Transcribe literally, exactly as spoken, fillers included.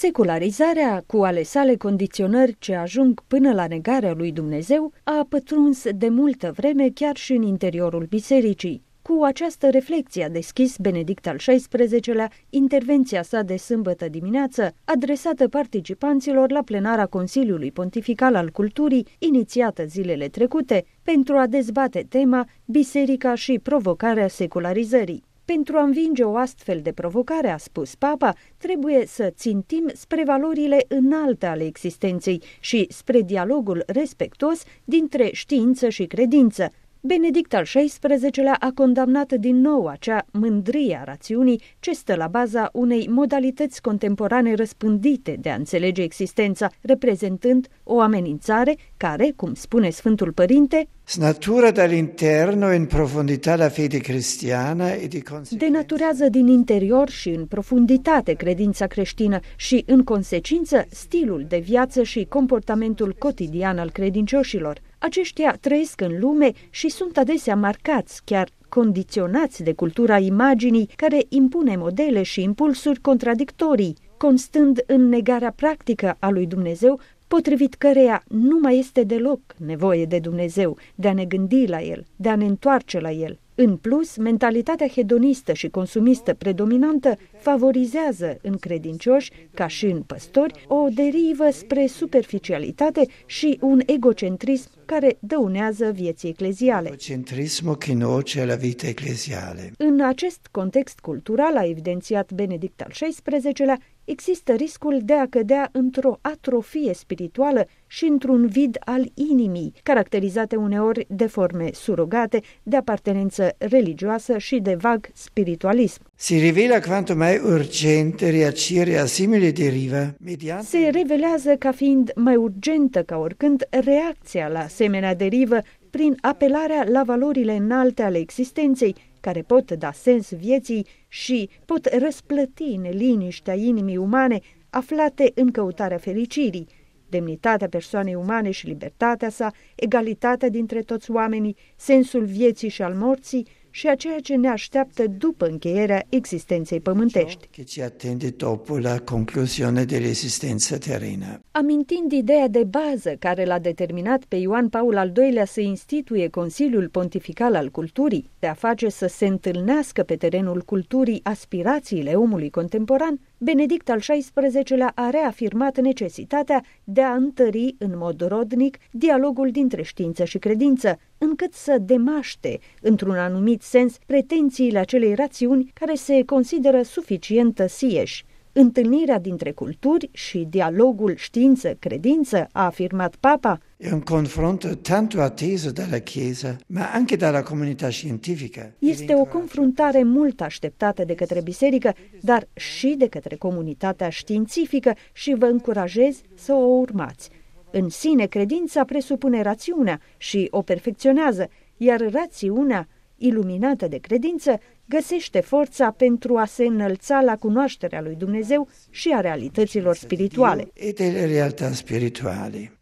Secularizarea, cu ale sale condiționări ce ajung până la negarea lui Dumnezeu, a pătruns de multă vreme chiar și în interiorul bisericii. Cu această reflecție a deschis Benedict al șaisprezecelea intervenția sa de sâmbătă dimineață, adresată participanților la plenara Consiliului Pontifical al Culturii, inițiată zilele trecute, pentru a dezbate tema Biserica și provocarea secularizării. Pentru a învinge o astfel de provocare, a spus Papa, trebuie să țintim spre valorile înalte ale existenței și spre dialogul respectuos dintre știință și credință. Benedict al șaisprezecelea a condamnat din nou acea mândrie a rațiunii ce stă la baza unei modalități contemporane răspândite de a înțelege existența, reprezentând o amenințare care, cum spune Sfântul Părinte, snatura dall'interno in profondità la fede cristiana e di denaturează din interior și în profunditate credința creștină și, în consecință, stilul de viață și comportamentul cotidian al credincioșilor. Aceștia trăiesc în lume și sunt adesea marcați, chiar condiționați de cultura imaginii care impune modele și impulsuri contradictorii, constând în negarea practică a lui Dumnezeu, potrivit căreia nu mai este deloc nevoie de Dumnezeu, de a ne gândi la El, de a ne întoarce la El. În plus, mentalitatea hedonistă și consumistă predominantă favorizează în credincioși, ca și în păstori, o derivă spre superficialitate și un egocentrism care dăunează vieții ecleziale. Egocentrismo che nuoce alla vita eclesiale. În acest context cultural, a evidențiat Benedict al șaisprezecelea, există riscul de a cădea într-o atrofie spirituală și într-un vid al inimii, caracterizate uneori de forme surogate, de apartenență religioasă și de vag spiritualism. Si rivela quanto mai urgente reagire a simili derive mediante... Se revelează ca fiind mai urgentă ca oricând reacția la asemenea derivă prin apelarea la valorile înalte ale existenței, care pot da sens vieții și pot răsplăti neliniștea inimii umane aflate în căutarea fericirii, demnitatea persoanei umane și libertatea sa, egalitatea dintre toți oamenii, sensul vieții și al morții și a ceea ce ne așteaptă după încheierea existenței pământești. Che ci attende dopo la conclusione dell'esistenza terrena. Amintind ideea de bază care l-a determinat pe Ioan Paul al doilea să instituie Consiliul Pontifical al Culturii, de a face să se întâlnească pe terenul culturii aspirațiile omului contemporan, Benedict al șaisprezecelea a reafirmat necesitatea de a întări în mod rodnic dialogul dintre știință și credință, încât să demaște, într-un anumit sens, pretențiile acelei rațiuni care se consideră suficient tăsieși. Întâlnirea dintre culturi și dialogul știință-credință, a afirmat Papa, è un confronto tanto atteso dalla Chiesa, ma anche dalla comunità scientifica. Este o confruntare mult așteptată de către biserică, dar și de către comunitatea științifică și vă încurajez să o urmați. În sine, credința presupune rațiunea și o perfecționează, iar rațiunea, iluminată de credință, găsește forța pentru a se înălța la cunoașterea lui Dumnezeu și a realităților spirituale. E delle realtà spirituali.